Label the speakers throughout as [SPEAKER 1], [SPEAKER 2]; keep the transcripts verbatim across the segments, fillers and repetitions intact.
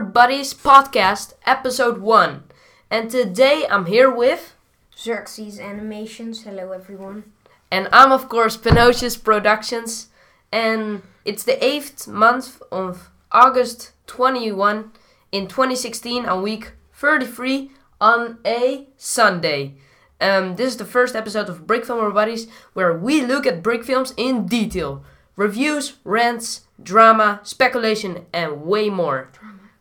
[SPEAKER 1] Buddies podcast, episode one. And today I'm here with...
[SPEAKER 2] Xerxes Animations, hello everyone.
[SPEAKER 1] And I'm of course Pinocchio's Productions. And it's the eighth month of August twenty-first in twenty sixteen on week thirty-three on a Sunday. Um, this is the first episode of Brick Film Buddies where we look at brick films in detail. Reviews, rants, drama, speculation and way more.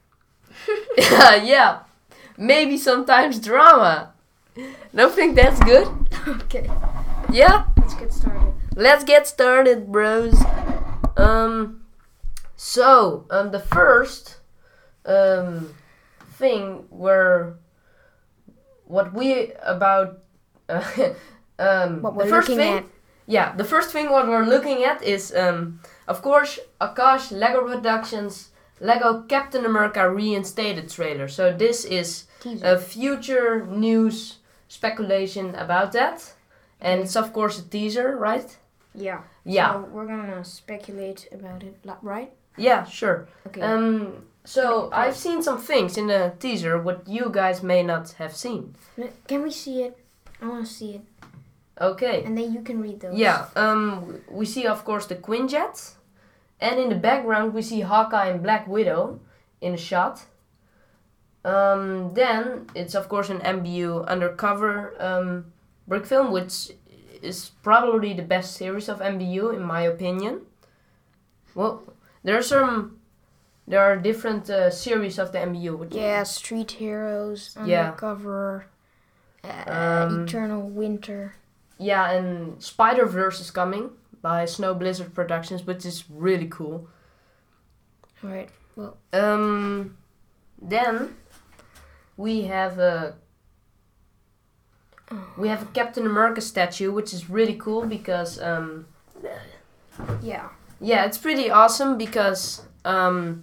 [SPEAKER 2] Drama.
[SPEAKER 1] Yeah, maybe sometimes drama. Don't think that's good?
[SPEAKER 2] Okay.
[SPEAKER 1] Yeah?
[SPEAKER 2] Let's get started.
[SPEAKER 1] Let's get started, bros. Um, so, um, the first um, thing were what we about uh, um,
[SPEAKER 2] What we're
[SPEAKER 1] the first
[SPEAKER 2] looking
[SPEAKER 1] thing,
[SPEAKER 2] at.
[SPEAKER 1] Yeah, the first thing what we're looking at is, um, of course, Akash Lego Productions Lego Captain America Reinstated trailer. So this is
[SPEAKER 2] Teaser.
[SPEAKER 1] a future news speculation about that. And it's of course a teaser, right?
[SPEAKER 2] Yeah.
[SPEAKER 1] Yeah.
[SPEAKER 2] So we're gonna speculate about it, li- right?
[SPEAKER 1] Yeah, sure.
[SPEAKER 2] Okay.
[SPEAKER 1] Um, so
[SPEAKER 2] Okay.
[SPEAKER 1] I've seen some things in the teaser what you guys may not have seen.
[SPEAKER 2] N- Can we see it? I wanna see it.
[SPEAKER 1] Okay.
[SPEAKER 2] And then you can read those.
[SPEAKER 1] Yeah. Um, we see of course the Quinjet, and in the background we see Hawkeye and Black Widow in a shot. Um, then it's of course an M B U undercover um, brick film, which is probably the best series of M B U in my opinion. Well, there are some, there are different uh, series of the M B U. Which
[SPEAKER 2] Yeah, Street Heroes,
[SPEAKER 1] Yeah.
[SPEAKER 2] Undercover, uh,
[SPEAKER 1] Um,
[SPEAKER 2] Eternal Winter.
[SPEAKER 1] Yeah, and Spider-Verse is coming by Snow Blizzard Productions, which is really cool.
[SPEAKER 2] Alright.
[SPEAKER 1] Um, then we have a we have a Captain America statue, which is really cool because um,
[SPEAKER 2] Yeah.
[SPEAKER 1] yeah, it's pretty awesome because um,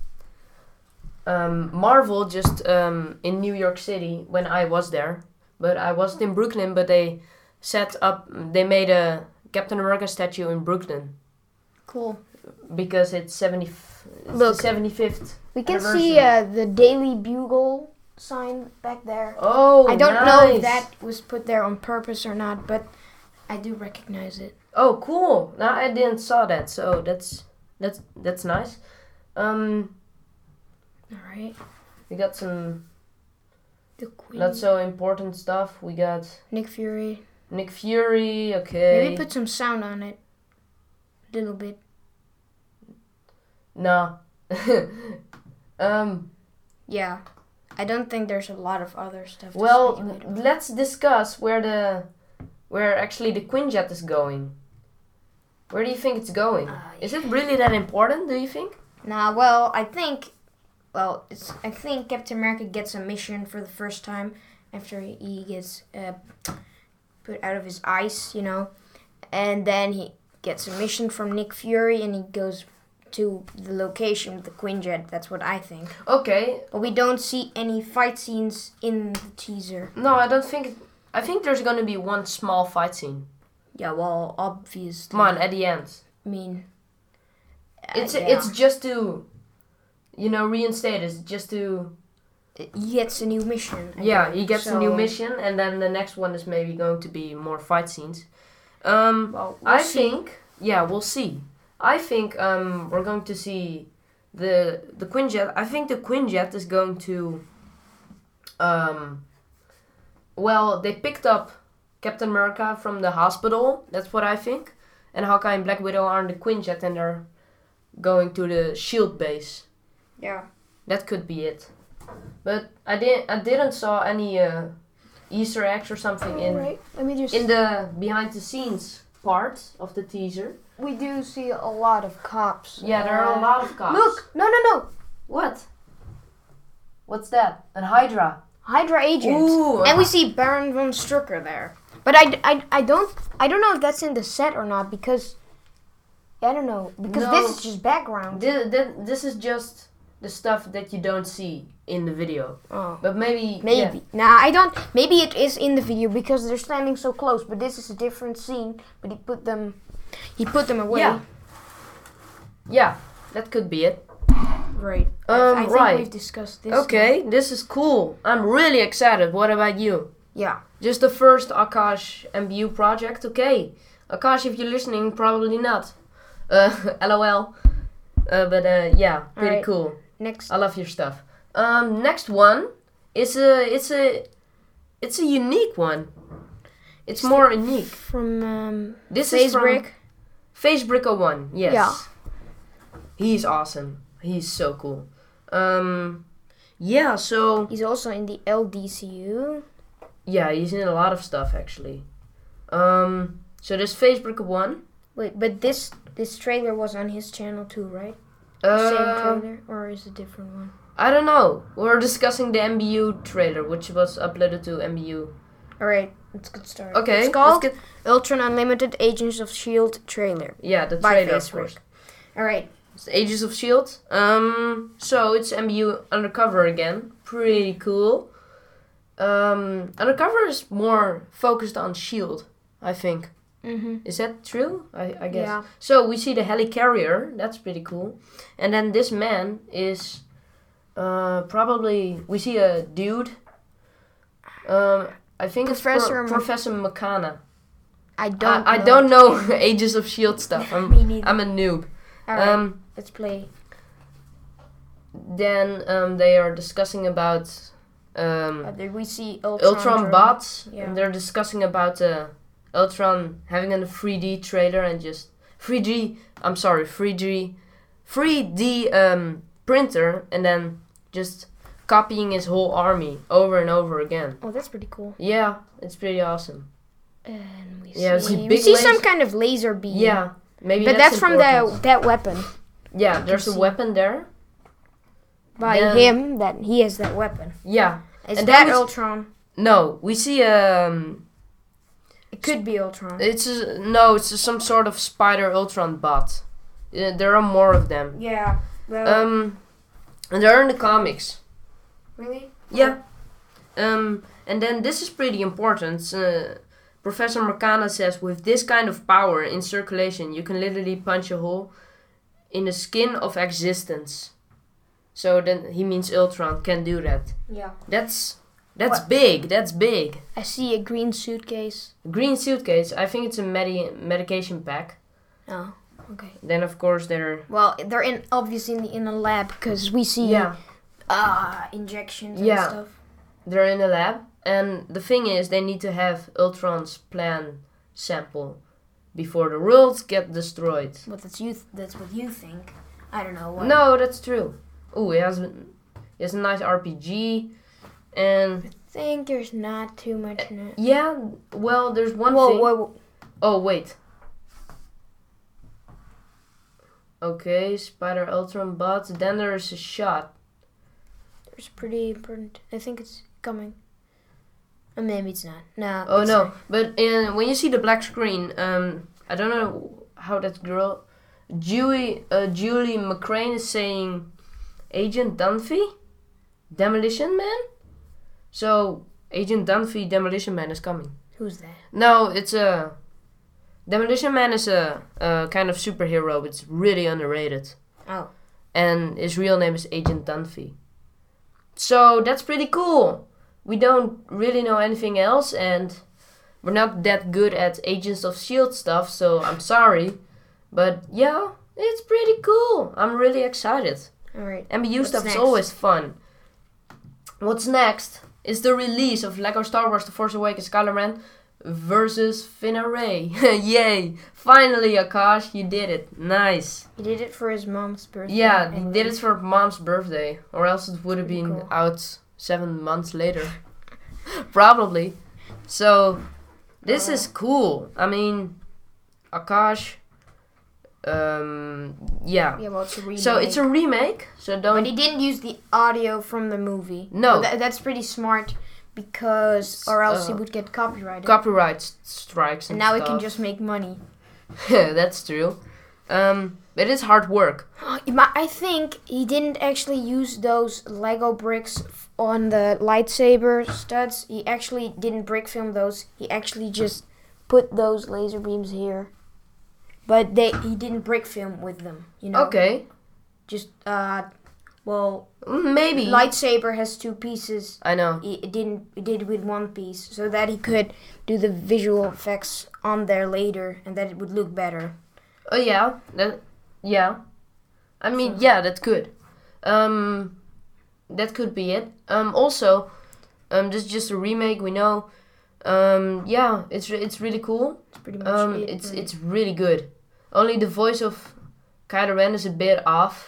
[SPEAKER 1] um, Marvel just um, in New York City when I was there, but I wasn't in Brooklyn. But they set up, they made a Captain America statue in Brooklyn
[SPEAKER 2] Cool.
[SPEAKER 1] because it's seventy. It's
[SPEAKER 2] Look.
[SPEAKER 1] the seventy-fifth.
[SPEAKER 2] We can
[SPEAKER 1] anniversary.
[SPEAKER 2] see uh, the Daily Bugle sign back there.
[SPEAKER 1] Oh,
[SPEAKER 2] I don't
[SPEAKER 1] nice.
[SPEAKER 2] know if that was put there on purpose or not, but I do recognize it.
[SPEAKER 1] Oh, cool! No, I didn't saw that, so that's that's that's nice. Um,
[SPEAKER 2] Alright.
[SPEAKER 1] we got some
[SPEAKER 2] The Queen.
[SPEAKER 1] not so important stuff. We got
[SPEAKER 2] Nick Fury.
[SPEAKER 1] Nick Fury. Okay.
[SPEAKER 2] Maybe put some sound on it. A little bit.
[SPEAKER 1] No. um.
[SPEAKER 2] Yeah. I don't think there's a lot of other stuff to
[SPEAKER 1] Well,
[SPEAKER 2] speculate about.
[SPEAKER 1] let's discuss where the where actually the Quinjet is going. Where do you think it's going?
[SPEAKER 2] Uh,
[SPEAKER 1] Is it really that important? Do you think?
[SPEAKER 2] Nah, well, I think, well, it's. I think Captain America gets a mission for the first time after he gets uh, put out of his ice, you know, and then he gets a mission from Nick Fury and he goes to the location of the Quinjet. That's what I think.
[SPEAKER 1] Okay.
[SPEAKER 2] But we don't see any fight scenes in the teaser.
[SPEAKER 1] No, I don't think. I think there's gonna be one small fight scene.
[SPEAKER 2] Yeah, well, obviously.
[SPEAKER 1] Come on, at the end.
[SPEAKER 2] I mean, uh,
[SPEAKER 1] It's
[SPEAKER 2] yeah.
[SPEAKER 1] it's just to, you know, reinstate. It's just to.
[SPEAKER 2] He gets a new mission. I
[SPEAKER 1] Yeah,
[SPEAKER 2] think.
[SPEAKER 1] he gets a new
[SPEAKER 2] So,
[SPEAKER 1] mission, and then the next one is maybe going to be more fight scenes. Um,
[SPEAKER 2] Well, we'll
[SPEAKER 1] I
[SPEAKER 2] see.
[SPEAKER 1] think. Yeah, we'll see. I think um we're going to see the the Quinjet. I think the Quinjet is going to. Um. Well, they picked up Captain America from the hospital. That's what I think. And Hawkeye and Black Widow are on the Quinjet, and they're going to the Shield base.
[SPEAKER 2] Yeah.
[SPEAKER 1] That could be it. But I didn't. I didn't saw any uh, Easter eggs or something in
[SPEAKER 2] Alright, let me just.
[SPEAKER 1] in the behind the scenes part of the teaser.
[SPEAKER 2] We do see a lot of cops.
[SPEAKER 1] Yeah, there are a
[SPEAKER 2] Uh,
[SPEAKER 1] lot of cops.
[SPEAKER 2] Look! No, no, no!
[SPEAKER 1] What? What's that? An Hydra.
[SPEAKER 2] Hydra agents.
[SPEAKER 1] Ooh.
[SPEAKER 2] And we see Baron von Strucker there. But I, I, I don't I don't know if that's in the set or not because I don't know because
[SPEAKER 1] No.
[SPEAKER 2] this is just background.
[SPEAKER 1] This, this is just the stuff that you don't see in the video.
[SPEAKER 2] Oh.
[SPEAKER 1] But maybe.
[SPEAKER 2] Maybe. Nah, I don't. Maybe it is in the video because they're standing so close. But this is a different scene. But he put them, he put them away.
[SPEAKER 1] Yeah. Yeah, that could be it.
[SPEAKER 2] Right. I,
[SPEAKER 1] Um,
[SPEAKER 2] I think
[SPEAKER 1] right.
[SPEAKER 2] we've discussed this.
[SPEAKER 1] Okay, this is cool. I'm really excited. What about you?
[SPEAKER 2] Yeah.
[SPEAKER 1] Just the first Akash M B U project? Okay. Akash, if you're listening, probably not. Uh, LOL. Uh, but uh, yeah, pretty
[SPEAKER 2] Alright.
[SPEAKER 1] cool.
[SPEAKER 2] Next.
[SPEAKER 1] I love your stuff. Um, next one is a, it's a, it's a unique one. It's
[SPEAKER 2] Is
[SPEAKER 1] more unique.
[SPEAKER 2] From um,
[SPEAKER 1] This is from
[SPEAKER 2] FaceBrick.
[SPEAKER 1] FaceBricker one. Yes.
[SPEAKER 2] Yeah.
[SPEAKER 1] He's awesome. He's so cool. Um, yeah. So
[SPEAKER 2] He's also in the L D C U.
[SPEAKER 1] yeah, he's in a lot of stuff actually. Um, so there's FaceBricker one.
[SPEAKER 2] Wait, but this this trailer was on his channel too, right?
[SPEAKER 1] Uh,
[SPEAKER 2] Same trailer, or is it a different one?
[SPEAKER 1] I don't know. We're discussing the M B U trailer, which was uploaded to M B U.
[SPEAKER 2] All right, let's get started.
[SPEAKER 1] Okay,
[SPEAKER 2] It's called
[SPEAKER 1] let's get
[SPEAKER 2] Ultron Unlimited Agents of Shield trailer
[SPEAKER 1] yeah the
[SPEAKER 2] by
[SPEAKER 1] trailer of
[SPEAKER 2] FaceBrick.
[SPEAKER 1] course.
[SPEAKER 2] All right.
[SPEAKER 1] It's Ages of Shield. Um, so it's M B U Undercover again. Pretty cool. Um, Undercover is more focused on Shield, I think.
[SPEAKER 2] Mm-hmm.
[SPEAKER 1] Is that true? I, I guess.
[SPEAKER 2] Yeah.
[SPEAKER 1] So we see the helicarrier. That's pretty cool. And then this man is uh, probably... We see a dude. Um, I think
[SPEAKER 2] Professor
[SPEAKER 1] it's Pro-
[SPEAKER 2] Mc-
[SPEAKER 1] Professor McCana.
[SPEAKER 2] I don't.
[SPEAKER 1] I, I
[SPEAKER 2] know.
[SPEAKER 1] don't know Ages of Shield stuff. I'm,
[SPEAKER 2] Me neither.
[SPEAKER 1] I'm a noob.
[SPEAKER 2] All right,
[SPEAKER 1] Um,
[SPEAKER 2] let's play.
[SPEAKER 1] then um, they are discussing about um,
[SPEAKER 2] Uh, did we see Ultron?
[SPEAKER 1] Ultron
[SPEAKER 2] drawing?
[SPEAKER 1] bots.
[SPEAKER 2] Yeah.
[SPEAKER 1] And they're discussing about uh, Ultron having a three D trailer and just three D. I'm sorry, three D, three D um, printer, and then just copying his whole army over and over again.
[SPEAKER 2] Oh, that's pretty cool.
[SPEAKER 1] Yeah, it's pretty awesome.
[SPEAKER 2] And we
[SPEAKER 1] Yeah,
[SPEAKER 2] see,
[SPEAKER 1] it's a
[SPEAKER 2] we
[SPEAKER 1] big
[SPEAKER 2] see some
[SPEAKER 1] laser-
[SPEAKER 2] kind of laser beam.
[SPEAKER 1] Yeah, maybe.
[SPEAKER 2] but that's,
[SPEAKER 1] that's,
[SPEAKER 2] from
[SPEAKER 1] important.
[SPEAKER 2] the that weapon
[SPEAKER 1] Yeah, there's a
[SPEAKER 2] see.
[SPEAKER 1] weapon there.
[SPEAKER 2] by
[SPEAKER 1] Then-
[SPEAKER 2] him. That he has that weapon.
[SPEAKER 1] Yeah.
[SPEAKER 2] Is
[SPEAKER 1] And
[SPEAKER 2] that
[SPEAKER 1] then we s-
[SPEAKER 2] Ultron?
[SPEAKER 1] No, we see um.
[SPEAKER 2] It could be Ultron.
[SPEAKER 1] It's a, no, it's a, some sort of Spider Ultron bot. Uh, there are more of them.
[SPEAKER 2] yeah. Well,
[SPEAKER 1] Um, and they're in the comics.
[SPEAKER 2] really?
[SPEAKER 1] Yeah. Um, and then this is pretty important. Uh, Professor Mercana says, with this kind of power in circulation, you can literally punch a hole in the skin of existence. So then he means Ultron can do that.
[SPEAKER 2] Yeah.
[SPEAKER 1] That's that's
[SPEAKER 2] What?
[SPEAKER 1] big. That's big.
[SPEAKER 2] I see a green suitcase.
[SPEAKER 1] Green suitcase. I think it's a medi- medication pack.
[SPEAKER 2] Oh, okay.
[SPEAKER 1] Then of course they're
[SPEAKER 2] Well, they're in obviously in, the, in a lab because we see
[SPEAKER 1] yeah
[SPEAKER 2] uh injections
[SPEAKER 1] Yeah.
[SPEAKER 2] and stuff.
[SPEAKER 1] they're in a lab, and the thing is they need to have Ultron's plan sample before the worlds get destroyed.
[SPEAKER 2] But that's you. Th- that's what you think. I don't know. What.
[SPEAKER 1] No, that's true. Oh, he has, he has a nice R P G, and
[SPEAKER 2] I think there's not too much in it.
[SPEAKER 1] yeah, well, there's one
[SPEAKER 2] Whoa,
[SPEAKER 1] thing.
[SPEAKER 2] whoa, whoa.
[SPEAKER 1] Oh, wait. Okay, Spider Ultron bots. Then there's a shot.
[SPEAKER 2] There's pretty important. I think it's coming. Or maybe it's not. No.
[SPEAKER 1] Oh
[SPEAKER 2] it's
[SPEAKER 1] no!
[SPEAKER 2] not.
[SPEAKER 1] But in, when you see the black screen, um, I don't know how that girl, Julie, uh, Julie McCrane is saying, Agent Dunphy, Demolition Man. So Agent Dunphy, Demolition Man is coming.
[SPEAKER 2] Who's that?
[SPEAKER 1] No, it's a Demolition Man is a, a kind of superhero. It's really underrated,
[SPEAKER 2] Oh.
[SPEAKER 1] and his real name is Agent Dunphy. So that's pretty cool. We don't really know anything else, and we're not that good at Agents of S H I E L D stuff, so I'm sorry. But yeah, it's pretty cool. I'm really excited.
[SPEAKER 2] Alright.
[SPEAKER 1] M B U
[SPEAKER 2] What's
[SPEAKER 1] stuff
[SPEAKER 2] next?
[SPEAKER 1] is always fun. What's next is the release of LEGO Star Wars The Force Awakens Kylo Ren versus Finn Ray. Yay! Finally, Akash, you did it. Nice.
[SPEAKER 2] He did it for his mom's birthday.
[SPEAKER 1] Yeah, he
[SPEAKER 2] anyway.
[SPEAKER 1] did it for mom's birthday, or else it would have
[SPEAKER 2] Pretty
[SPEAKER 1] been
[SPEAKER 2] cool.
[SPEAKER 1] out seven months later. Probably. So, this
[SPEAKER 2] Uh.
[SPEAKER 1] is cool. I mean, Akash. Um, yeah.
[SPEAKER 2] Yeah, well, it's a remake.
[SPEAKER 1] So it's a remake. So don't.
[SPEAKER 2] But he didn't use the audio from the movie.
[SPEAKER 1] No.
[SPEAKER 2] Tha- that's pretty smart because, or else he
[SPEAKER 1] Uh,
[SPEAKER 2] would get copyrighted.
[SPEAKER 1] Copyright s- strikes.
[SPEAKER 2] and
[SPEAKER 1] And
[SPEAKER 2] now he can
[SPEAKER 1] stuff.
[SPEAKER 2] just make money.
[SPEAKER 1] That's true. Um, but it's hard work.
[SPEAKER 2] I think he didn't actually use those Lego bricks f- on the lightsaber studs. He actually didn't brick film those. He actually just put those laser beams here. But they he didn't brick film with them, you know.
[SPEAKER 1] Okay.
[SPEAKER 2] Just uh well,
[SPEAKER 1] Maybe.
[SPEAKER 2] lightsaber has two pieces.
[SPEAKER 1] I know.
[SPEAKER 2] He it didn't it did with one piece, so that he could do the visual effects on there later, and that it would look better.
[SPEAKER 1] Oh yeah, that yeah. I mean,
[SPEAKER 2] So-
[SPEAKER 1] yeah, that's good. Um, that could be it. Um, also, um, this is just a remake. We know. Um, yeah, it's re- it's really cool.
[SPEAKER 2] It's pretty much
[SPEAKER 1] Um,
[SPEAKER 2] it.
[SPEAKER 1] it's
[SPEAKER 2] right?
[SPEAKER 1] it's really good. Only the voice of Kylo Ren is a bit off.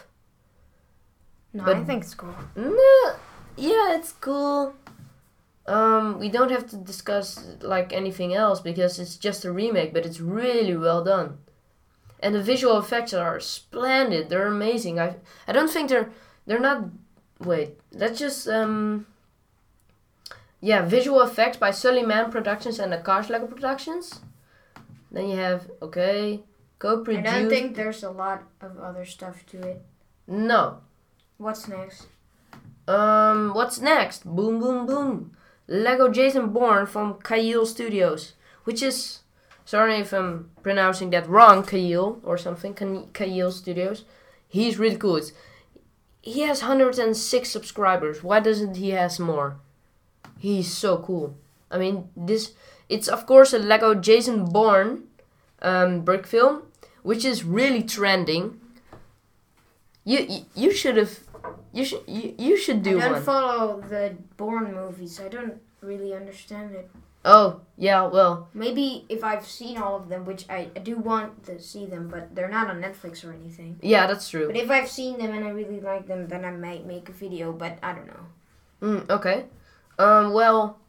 [SPEAKER 2] no,
[SPEAKER 1] but-
[SPEAKER 2] I think it's cool.
[SPEAKER 1] No, yeah, it's cool. Um, we don't have to discuss like anything else because it's just a remake, but it's really well done. And the visual effects are splendid. They're amazing. I I don't think they're they're not. Wait, let's just um. Yeah, visual effects by Sully Man Productions and the Cars Lego Productions. Then you have okay,
[SPEAKER 2] I
[SPEAKER 1] co-produced.
[SPEAKER 2] don't think there's a lot of other stuff to it.
[SPEAKER 1] No.
[SPEAKER 2] What's next?
[SPEAKER 1] Um, what's next? Boom, boom, boom. Lego Jason Bourne from Kyle Studios, which is, sorry if I'm pronouncing that wrong, Kyle or something, Kyle Studios. He's really cool. It's, he has one hundred six subscribers. Why doesn't he has more? He's so cool. I mean, this, it's of course a Lego Jason Bourne um, brick film, which is really trending. You you, you should have. You should you, you should do
[SPEAKER 2] I don't
[SPEAKER 1] one.
[SPEAKER 2] follow the Bourne movies. I don't really understand it.
[SPEAKER 1] Oh yeah, well
[SPEAKER 2] Maybe if I've seen all of them, which I, I do want to see them, but they're not on Netflix or anything.
[SPEAKER 1] yeah, that's true.
[SPEAKER 2] But if I've seen them and I really like them, then I might make a video. But I don't know.
[SPEAKER 1] Mm, okay. Um. Well.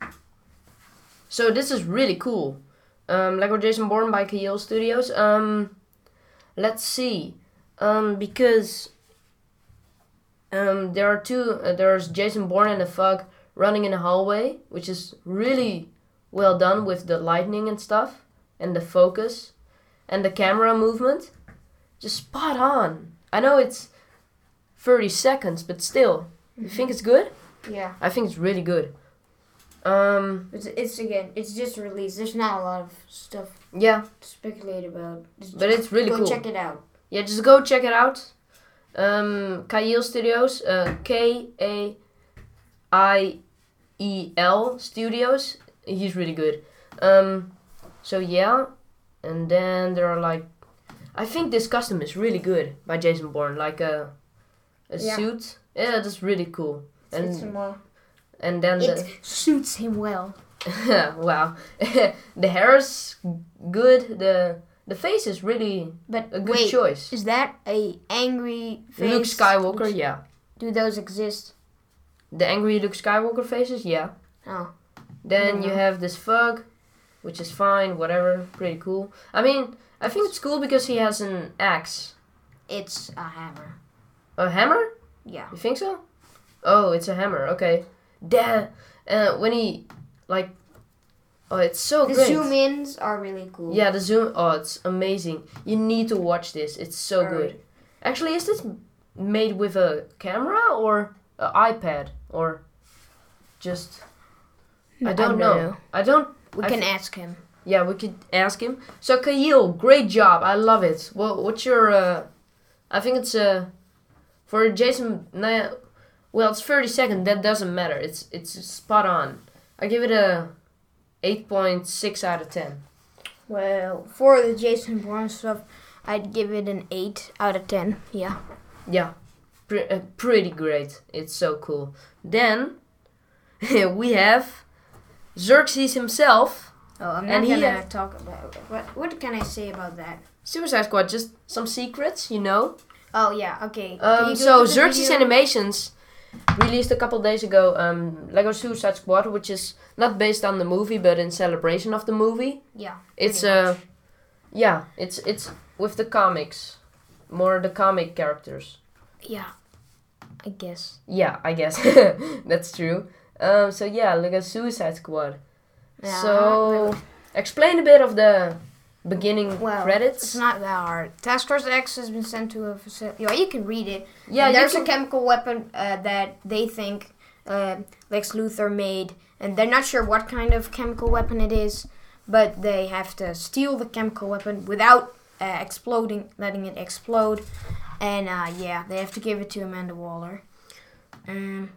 [SPEAKER 1] So this is really cool. Um. Lego Jason Bourne by Kyle Studios. Um. Let's see. Um. Because. Um. There are two. Uh, there's Jason Bourne and a Fug running in a hallway, which is really well done with the lightning and stuff, and the focus, and the camera movement, just spot on. I know it's thirty seconds, but still, you think it's good?
[SPEAKER 2] Yeah.
[SPEAKER 1] I think it's really good. Um,
[SPEAKER 2] It's, it's again, it's just released. There's not a lot of stuff
[SPEAKER 1] yeah,
[SPEAKER 2] to speculate about. Just,
[SPEAKER 1] but
[SPEAKER 2] just
[SPEAKER 1] it's really
[SPEAKER 2] go
[SPEAKER 1] cool.
[SPEAKER 2] check it out.
[SPEAKER 1] Yeah, just go check it out. Um, Kyle Studios, uh, K A I E L Studios. He's really good. Um, so yeah, and then there are like, I think this costume is really good by Jason Bourne, like a, a
[SPEAKER 2] Yeah.
[SPEAKER 1] suit. Yeah, that's really cool.
[SPEAKER 2] It's
[SPEAKER 1] And
[SPEAKER 2] some more.
[SPEAKER 1] and then
[SPEAKER 2] It suits him well.
[SPEAKER 1] the wow, the hair is good. The the face is really
[SPEAKER 2] But
[SPEAKER 1] a good
[SPEAKER 2] wait,
[SPEAKER 1] choice.
[SPEAKER 2] is that a angry face?
[SPEAKER 1] Luke Skywalker, yeah.
[SPEAKER 2] Do those exist?
[SPEAKER 1] The angry Luke Skywalker faces, yeah.
[SPEAKER 2] Oh.
[SPEAKER 1] Then you
[SPEAKER 2] Mhm.
[SPEAKER 1] have this Fug, which is fine, whatever, pretty cool. I mean, I think it's cool because he has an axe.
[SPEAKER 2] It's a hammer.
[SPEAKER 1] A hammer?
[SPEAKER 2] Yeah.
[SPEAKER 1] You think so? Oh, it's a hammer, okay. Da- uh, when he, like, oh, it's so
[SPEAKER 2] The
[SPEAKER 1] great.
[SPEAKER 2] zoom ins are really cool.
[SPEAKER 1] Yeah, the zoom, oh, it's amazing. You need to watch this, it's so
[SPEAKER 2] Alright.
[SPEAKER 1] good. Actually, is this made with a camera or an iPad? Or just, I don't know. I don't,
[SPEAKER 2] We
[SPEAKER 1] I
[SPEAKER 2] can
[SPEAKER 1] th-
[SPEAKER 2] ask him.
[SPEAKER 1] yeah, we could ask him. So, Kyle, great job, I love it. Well, what's your, uh, I think it's, uh, for Jason, nah, well, it's thirty seconds, that doesn't matter. It's it's spot on. I give it a eight point six out of ten.
[SPEAKER 2] Well, for the Jason Bourne stuff, I'd give it an eight out of ten. Yeah.
[SPEAKER 1] Yeah, pre- uh, pretty great. It's so cool. Then we have Xerxes himself,
[SPEAKER 2] Oh, I'm not
[SPEAKER 1] And he,
[SPEAKER 2] gonna
[SPEAKER 1] uh,
[SPEAKER 2] talk about what. What can I say about that?
[SPEAKER 1] Suicide Squad, just some secrets, you know.
[SPEAKER 2] Oh yeah, okay. Can
[SPEAKER 1] Um,
[SPEAKER 2] you go
[SPEAKER 1] so
[SPEAKER 2] to the
[SPEAKER 1] Xerxes
[SPEAKER 2] video?
[SPEAKER 1] Animations released a couple days ago um, Lego Suicide Squad, which is not based on the movie, but in celebration of the movie.
[SPEAKER 2] Yeah.
[SPEAKER 1] It's
[SPEAKER 2] pretty
[SPEAKER 1] uh,
[SPEAKER 2] much.
[SPEAKER 1] yeah, it's it's with the comics, more the comic characters.
[SPEAKER 2] Yeah. I guess.
[SPEAKER 1] Yeah, I guess that's true. Um, so yeah, Lego Suicide Squad.
[SPEAKER 2] Yeah,
[SPEAKER 1] so
[SPEAKER 2] not really.
[SPEAKER 1] explain a bit of the beginning
[SPEAKER 2] Well,
[SPEAKER 1] credits.
[SPEAKER 2] it's not that hard. Task Force X has been sent to a facility. Yeah, you can read it.
[SPEAKER 1] Yeah,
[SPEAKER 2] And
[SPEAKER 1] you
[SPEAKER 2] there's
[SPEAKER 1] can-
[SPEAKER 2] a chemical weapon uh, that they think uh, Lex Luthor made, and they're not sure what kind of chemical weapon it is, but they have to steal the chemical weapon without uh, exploding, letting it explode, and uh, yeah, they have to give it to Amanda Waller. Um,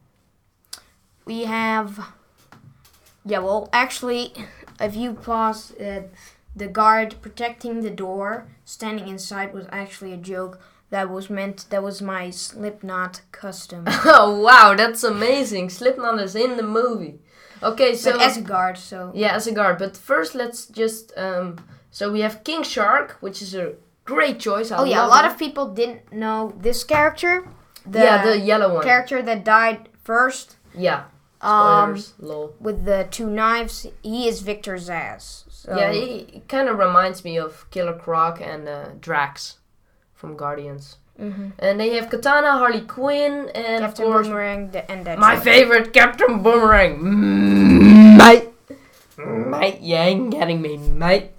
[SPEAKER 2] we have, yeah, well, actually, if you pause, uh, the guard protecting the door, standing inside, was actually a joke. That was meant, that was my Slipknot custom.
[SPEAKER 1] Oh, wow, that's amazing. Slipknot is in the movie. Okay, so...
[SPEAKER 2] But as a guard, so...
[SPEAKER 1] Yeah, as a guard. But first, let's just... Um, so we have King Shark, which is a great choice. I
[SPEAKER 2] oh, yeah, a
[SPEAKER 1] love
[SPEAKER 2] lot
[SPEAKER 1] him.
[SPEAKER 2] of people didn't know this character. The
[SPEAKER 1] yeah, the yellow one.
[SPEAKER 2] character that died first.
[SPEAKER 1] Yeah.
[SPEAKER 2] Um,
[SPEAKER 1] Spoilers. Lol.
[SPEAKER 2] With the two knives, he is Victor Zsasz. So.
[SPEAKER 1] Yeah, he, he kind of reminds me of Killer Croc and uh, Drax from Guardians.
[SPEAKER 2] Mm-hmm.
[SPEAKER 1] And they have Katana, Harley Quinn, and
[SPEAKER 2] Captain
[SPEAKER 1] of course
[SPEAKER 2] Boomerang the, and that.
[SPEAKER 1] my
[SPEAKER 2] shot.
[SPEAKER 1] favorite Captain Boomerang, mm, mate, mate, you ain't getting me, mate.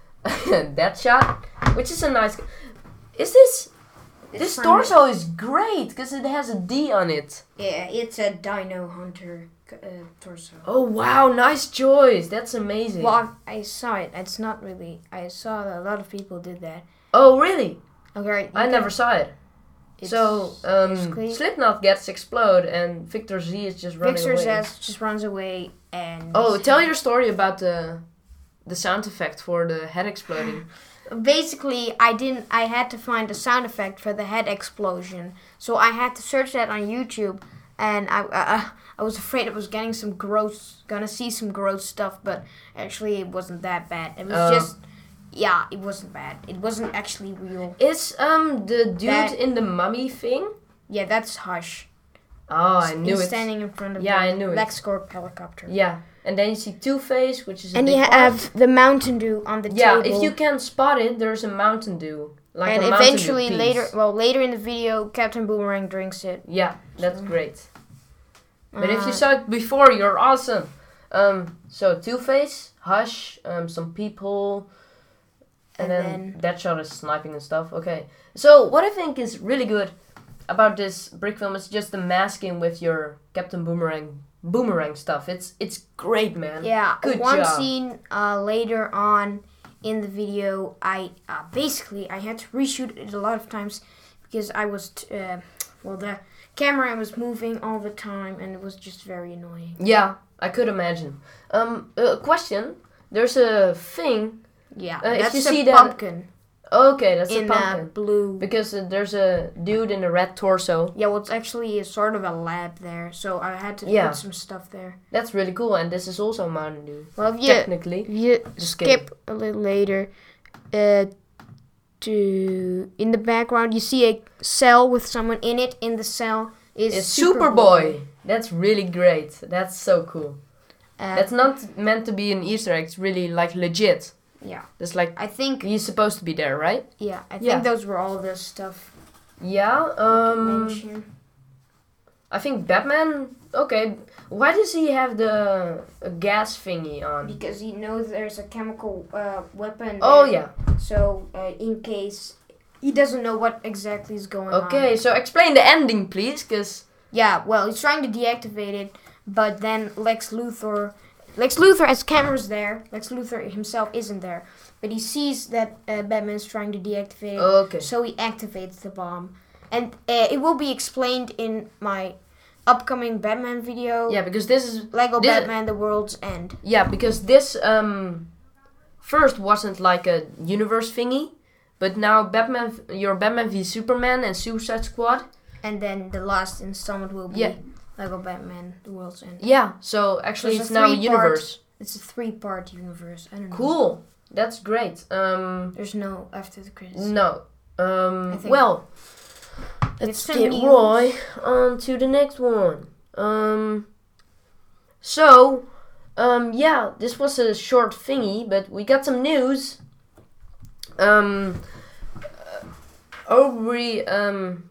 [SPEAKER 1] That shot, which is a nice. Is this?
[SPEAKER 2] It's
[SPEAKER 1] this
[SPEAKER 2] from-
[SPEAKER 1] torso is great because it has a D on it.
[SPEAKER 2] Yeah, it's a Dino Hunter uh, torso.
[SPEAKER 1] Oh wow, nice choice. That's amazing.
[SPEAKER 2] Well, I, I saw it. It's not really. I saw that a lot of people did that.
[SPEAKER 1] Oh really?
[SPEAKER 2] Okay. you
[SPEAKER 1] I
[SPEAKER 2] can-
[SPEAKER 1] never saw it.
[SPEAKER 2] it's
[SPEAKER 1] So um,
[SPEAKER 2] basically-
[SPEAKER 1] Slipknot gets explode and Victor Z is just running
[SPEAKER 2] Victor
[SPEAKER 1] away.
[SPEAKER 2] Zsasz just runs away and.
[SPEAKER 1] Oh, tell your story about the the sound effect for the head exploding.
[SPEAKER 2] Basically, I didn't. I had to find a sound effect for the head explosion, so I had to search that on YouTube, and I uh, I was afraid I was getting some gross, gonna see some gross stuff, but actually it wasn't that bad. It was
[SPEAKER 1] Oh.
[SPEAKER 2] just, yeah, it wasn't bad. It wasn't actually real.
[SPEAKER 1] Is um the dude
[SPEAKER 2] That-
[SPEAKER 1] in the mummy thing?
[SPEAKER 2] Yeah, that's Hush.
[SPEAKER 1] Oh, I knew
[SPEAKER 2] He's
[SPEAKER 1] it.
[SPEAKER 2] standing in front of
[SPEAKER 1] Yeah,
[SPEAKER 2] the
[SPEAKER 1] I knew it.
[SPEAKER 2] LexCorp helicopter.
[SPEAKER 1] Yeah, and then you see Two-Face, which is a
[SPEAKER 2] And
[SPEAKER 1] big
[SPEAKER 2] you
[SPEAKER 1] part.
[SPEAKER 2] have the Mountain Dew on the
[SPEAKER 1] Yeah,
[SPEAKER 2] table.
[SPEAKER 1] if you can spot it, there's a Mountain Dew, like
[SPEAKER 2] and
[SPEAKER 1] a Mountain
[SPEAKER 2] eventually
[SPEAKER 1] Dew piece.
[SPEAKER 2] later, well, later in the video, Captain Boomerang drinks it.
[SPEAKER 1] Yeah, that's
[SPEAKER 2] So-
[SPEAKER 1] great. But if you
[SPEAKER 2] Uh,
[SPEAKER 1] saw it before, you're awesome. Um, so Two-Face, Hush, um, some people, and,
[SPEAKER 2] And
[SPEAKER 1] then,
[SPEAKER 2] then-
[SPEAKER 1] Deadshot is sniping and stuff. Okay, so what I think is really good about this brick film is just the masking with your Captain Boomerang boomerang stuff. It's it's great, man.
[SPEAKER 2] Yeah,
[SPEAKER 1] Good
[SPEAKER 2] one
[SPEAKER 1] job.
[SPEAKER 2] scene uh, later on in the video, I uh, basically I had to reshoot it a lot of times because I was t- uh, well the camera was moving all the time and it was just very annoying.
[SPEAKER 1] Yeah, I could imagine. Um, a question. There's a thing.
[SPEAKER 2] Yeah,
[SPEAKER 1] Uh, if
[SPEAKER 2] that's
[SPEAKER 1] you
[SPEAKER 2] a
[SPEAKER 1] see that-
[SPEAKER 2] pumpkin
[SPEAKER 1] Okay, that's
[SPEAKER 2] in
[SPEAKER 1] a
[SPEAKER 2] uh,
[SPEAKER 1] pumpkin.
[SPEAKER 2] blue.
[SPEAKER 1] Because uh, there's a dude in a red torso.
[SPEAKER 2] Yeah, well, it's actually a sort of a lab there, so I had to
[SPEAKER 1] Yeah.
[SPEAKER 2] put some stuff there.
[SPEAKER 1] That's really cool, and this is also Mountain Dew.
[SPEAKER 2] Well, if you
[SPEAKER 1] Technically.
[SPEAKER 2] if you
[SPEAKER 1] Skip.
[SPEAKER 2] skip a little later, uh, to in the background you see a cell with someone in it. In the cell is
[SPEAKER 1] It's
[SPEAKER 2] Superboy.
[SPEAKER 1] Superboy. That's really great. That's so cool.
[SPEAKER 2] Uh,
[SPEAKER 1] That's not meant to be an Easter egg. It's really like legit.
[SPEAKER 2] yeah.
[SPEAKER 1] It's like
[SPEAKER 2] I think
[SPEAKER 1] he's supposed to be there, right?
[SPEAKER 2] yeah. I think
[SPEAKER 1] Yeah.
[SPEAKER 2] those were all the stuff.
[SPEAKER 1] Yeah.
[SPEAKER 2] I could
[SPEAKER 1] Um.
[SPEAKER 2] mention.
[SPEAKER 1] I think Batman. Okay. Why does he have the a gas thingy on?
[SPEAKER 2] Because he knows there's a chemical uh, weapon.
[SPEAKER 1] Oh
[SPEAKER 2] there.
[SPEAKER 1] yeah.
[SPEAKER 2] So uh, in case he doesn't know what exactly is going on.
[SPEAKER 1] Okay. So explain the ending, please, because
[SPEAKER 2] Yeah, well, he's trying to deactivate it, but then Lex Luthor, Lex Luthor has cameras there. Lex Luthor himself isn't there, but he sees that uh, Batman's trying to deactivate it,
[SPEAKER 1] okay.
[SPEAKER 2] so he activates the bomb, and uh, it will be explained in my upcoming Batman video.
[SPEAKER 1] Yeah, because this is
[SPEAKER 2] Lego
[SPEAKER 1] this-
[SPEAKER 2] Batman: The World's End.
[SPEAKER 1] yeah because this um first wasn't like a universe thingy, but now Batman, your Batman v Superman and Suicide Squad.
[SPEAKER 2] And then the last installment will be
[SPEAKER 1] Yeah.
[SPEAKER 2] Lego Batman: The World's End.
[SPEAKER 1] Yeah, so actually
[SPEAKER 2] So
[SPEAKER 1] it's
[SPEAKER 2] it's a
[SPEAKER 1] now a
[SPEAKER 2] three-part-
[SPEAKER 1] universe.
[SPEAKER 2] It's a three-part universe. I don't know.
[SPEAKER 1] Cool. That's great. Um,
[SPEAKER 2] There's no after the credits.
[SPEAKER 1] no. Um,
[SPEAKER 2] I think-
[SPEAKER 1] well,
[SPEAKER 2] It's
[SPEAKER 1] let's
[SPEAKER 2] the
[SPEAKER 1] get
[SPEAKER 2] news.
[SPEAKER 1] Roy on to the next one. Um, so, um, yeah, this was a short thingy, but we got some news. Um, uh, Aubrey, um,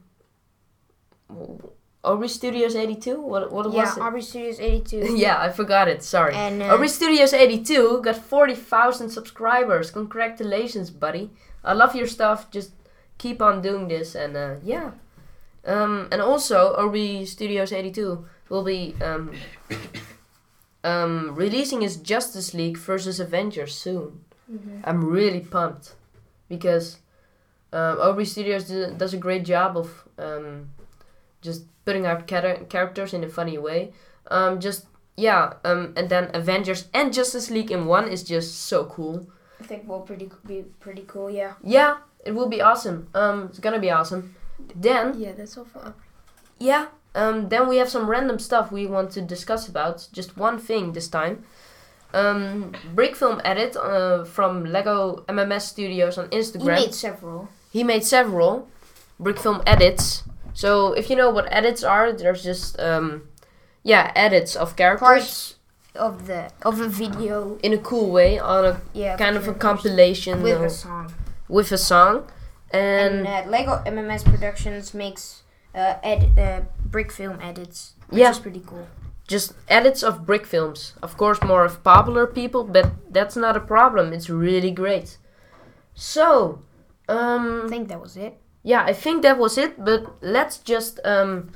[SPEAKER 1] Aubrey Studios eighty-two? What, what
[SPEAKER 2] Yeah,
[SPEAKER 1] was it?
[SPEAKER 2] Aubrey Studios eighty-two.
[SPEAKER 1] Yeah, I forgot it. Sorry.
[SPEAKER 2] And uh,
[SPEAKER 1] Aubrey Studios eighty-two got forty thousand subscribers. Congratulations, buddy. I love your stuff. Just keep on doing this. And uh, yeah. Um, and also, Aubrey Studios eighty-two will be um, um, releasing his Justice League versus Avengers soon.
[SPEAKER 2] mhm.
[SPEAKER 1] I'm really pumped. Because um, Aubrey Studios do, does a great job of um, just putting out char- characters in a funny way. Um, just yeah. Um, and then Avengers and Justice League in one is just so cool.
[SPEAKER 2] I think will pretty be pretty cool. Yeah.
[SPEAKER 1] Yeah, it will be awesome. Um, it's gonna be awesome. Then
[SPEAKER 2] Yeah, that's all far.
[SPEAKER 1] yeah. Um, then we have some random stuff we want to discuss about. Just one thing this time. Um, Brick Film Edit uh, from Lego M M S Studios on
[SPEAKER 2] He
[SPEAKER 1] Instagram.
[SPEAKER 2] made several.
[SPEAKER 1] He made several Brick Film edits. So if you know what edits are, there's just um, yeah, edits of characters
[SPEAKER 2] Parts of the of a video.
[SPEAKER 1] in a cool way on a
[SPEAKER 2] Yeah.
[SPEAKER 1] kind of a
[SPEAKER 2] characters.
[SPEAKER 1] compilation
[SPEAKER 2] With
[SPEAKER 1] uh,
[SPEAKER 2] a song.
[SPEAKER 1] with a song.
[SPEAKER 2] And,
[SPEAKER 1] And
[SPEAKER 2] uh, Lego M M S Productions makes uh, ed- uh, brick film edits, which
[SPEAKER 1] Yeah.
[SPEAKER 2] is pretty cool.
[SPEAKER 1] just edits of brick films. Of course, more of popular people, but that's not a problem. It's really great. So,
[SPEAKER 2] I
[SPEAKER 1] um,
[SPEAKER 2] think that was it.
[SPEAKER 1] yeah, I think that was it. But let's just um,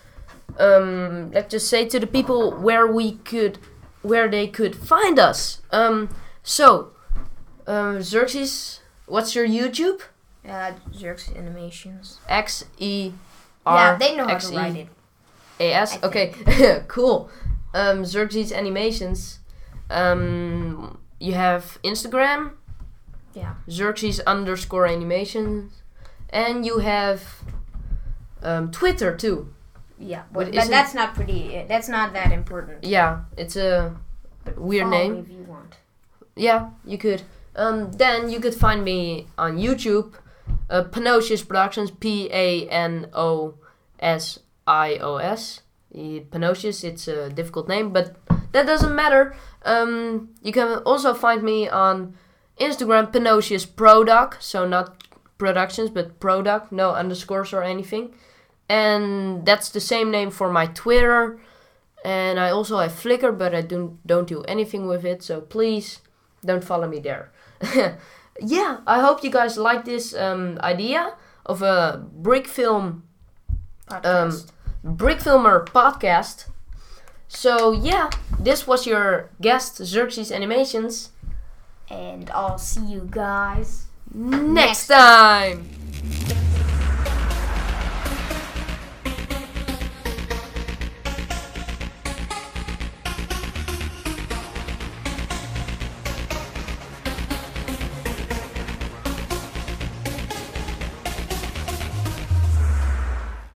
[SPEAKER 1] um, let's just say to the people where we could, where they could find us. Um, so, um, Xerxes, what's your YouTube?
[SPEAKER 2] Uh, Xerxes Animations.
[SPEAKER 1] X E R
[SPEAKER 2] Yeah, they know how
[SPEAKER 1] X
[SPEAKER 2] to
[SPEAKER 1] E
[SPEAKER 2] write it.
[SPEAKER 1] A S.
[SPEAKER 2] I
[SPEAKER 1] Okay, cool. Um, Xerxes Animations. Um, you have Instagram.
[SPEAKER 2] Yeah.
[SPEAKER 1] Xerxes underscore animations, and you have um, Twitter too.
[SPEAKER 2] Yeah,
[SPEAKER 1] But
[SPEAKER 2] but, but
[SPEAKER 1] isn't-
[SPEAKER 2] that's not pretty. Uh, that's not that important.
[SPEAKER 1] Yeah, it's a weird
[SPEAKER 2] Follow
[SPEAKER 1] name.
[SPEAKER 2] me if you want.
[SPEAKER 1] Yeah, you could. Um, then you could find me on YouTube, uh, Panosius Productions, P A N O S I O S. Panosius, it's a difficult name, but that doesn't matter. Um, you can also find me on Instagram, Panosius Product, so not productions, but product, no underscores or anything. And that's the same name for my Twitter. And I also have Flickr, but I don't don't do anything with it, so please don't follow me there. Yeah, I hope you guys like this um, idea of a brick film,
[SPEAKER 2] Podcast.
[SPEAKER 1] brick filmer podcast. So yeah, this was your guest Xerxes Animations.
[SPEAKER 2] and I'll see you guys
[SPEAKER 1] Next time.